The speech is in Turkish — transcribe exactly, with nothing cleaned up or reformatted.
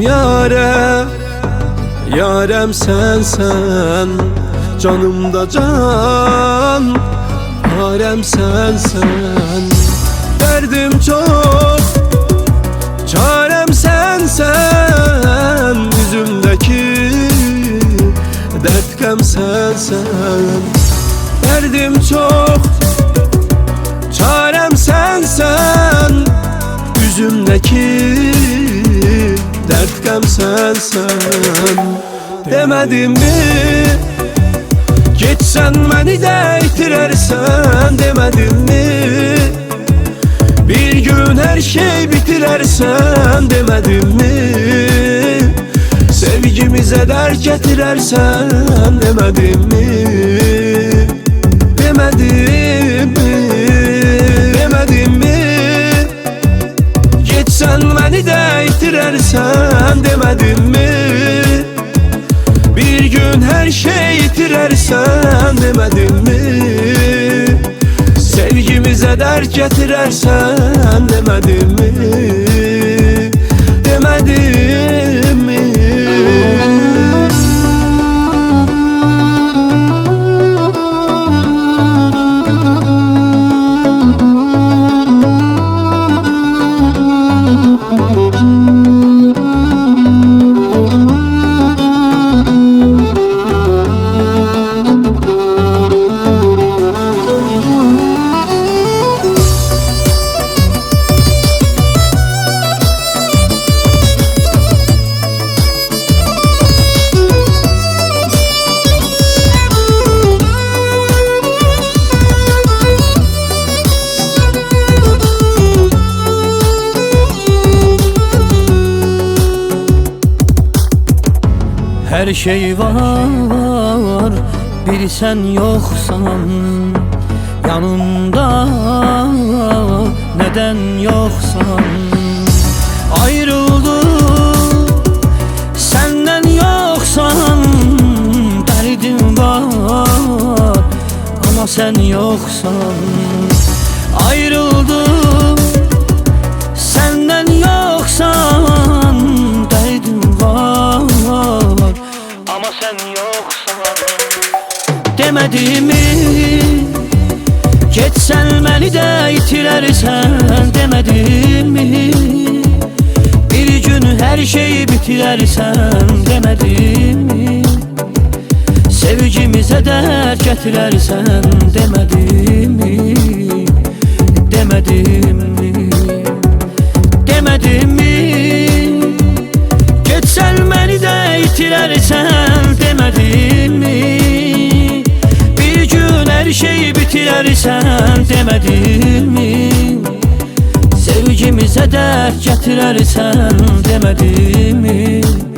yare, yarem sensen, canımda can, harem sensen. Derdim çok, çarem sensen, yüzümdeki dertkem sensen. Derdim çok, çarem sensen, yüzümdeki dertkem sensen. Demedim mi, geçsen beni de itirersen. Demedim mi, bir gün her şey bitirersen. Demedim mi, sevgimize dert getirersen. Demedim mi, demedim mi, demedim mi, geçsen beni de itirersen. Demedim mi, bir gün her şey yitirersen. Demedim mi, sevgimize dert getirersen. Demedim mi, demedim mi? Her şey var, bir sen yoksan yanımda, neden yoksan? Ayrıldı senden yoksan, derdim var ama sen yoksan. Ayrıldı senden yoksan, derdim var ama sen yoksan. Demedim mi, geçsen beni de itirersen. Demedim mi, bir gün her şeyi bitirersen. Demedim mi, sevgimize dert getirersen. Demedim mi, demedim mi, demedim mi, geçsen beni de itirersen. Demedim mi, bir gün her şeyi bitirersen. Demedim mi, sevgimize dert getirersen. Demedim mi?